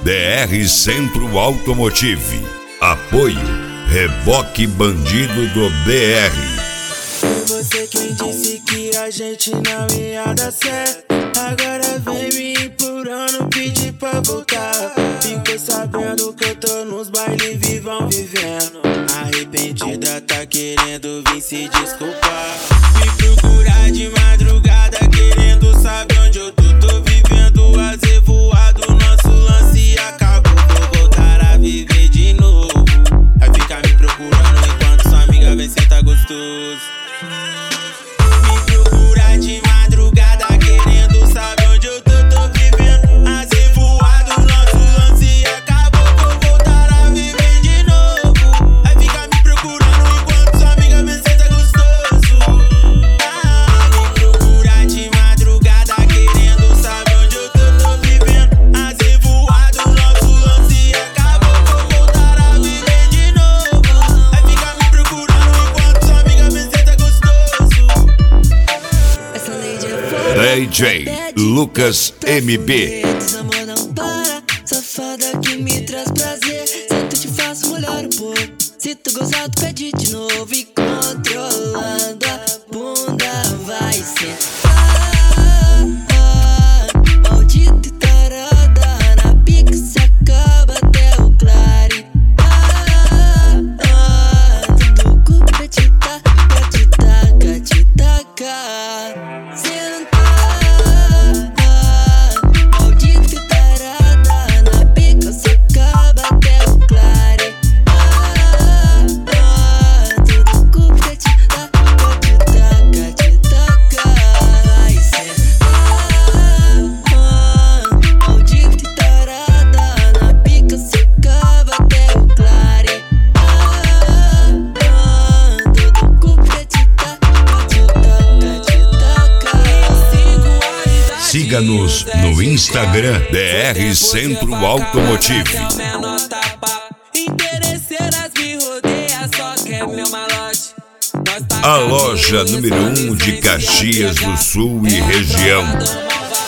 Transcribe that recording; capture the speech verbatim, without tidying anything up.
D R Centro Automotive. Apoio Reboque Bandido do B R. Foi você quem disse que a gente não ia dar certo. Agora vem me implorando, pedir pra voltar. Ficou sabendo que eu tô nos bailes vivão vivendo. Arrependida tá querendo vir se desculpar. Me procurar de madrugada querendo saber onde eu tô. Tô vivendo azevoado, nosso lance acabou. Vou voltar a viver de novo. Vai ficar me procurando enquanto sua amiga vem sentar gostoso. Me procurar de madrugada querendo saber onde eu tô. Tô vivendo azevoado, nosso lance acabou. Vou voltar a viver de novo. Vai ficar me procurando enquanto sua amiga vem sentar gostoso. Ah, me procurar de madrugada querendo saber onde eu tô. Tô vivendo azevoado, nosso lance acabou. Vou voltar a viver de novo. Vai ficar me procurando enquanto sua amiga vem sentar gostoso. D J Lucas M B. Desamor não para, safada que me traz prazer. Sento te faço molhar um pouco. Se tu gostar, tu pede de novo. E controlando a bunda vai ser. Ah, ah, maldita e tarada. Na pica se acaba até o clare. Ah, ah, tudo culpa te taca, te taca, te taca. Cê não tá. Maldita e tarada. Na pica se acaba até o clare. Ah, ah, tudo culpa te taca, te taca, te taca. Vai ser. Ah, ah, maldita e tarada. Na pica se acaba até o clare. Ah, ah, tudo culpa te taca, te taca, te taca. Siga-nos no Instagram D R Centro Automotive. Interesseiras me rodeia, só quer meu malote. A loja número um de Caxias do Sul e região.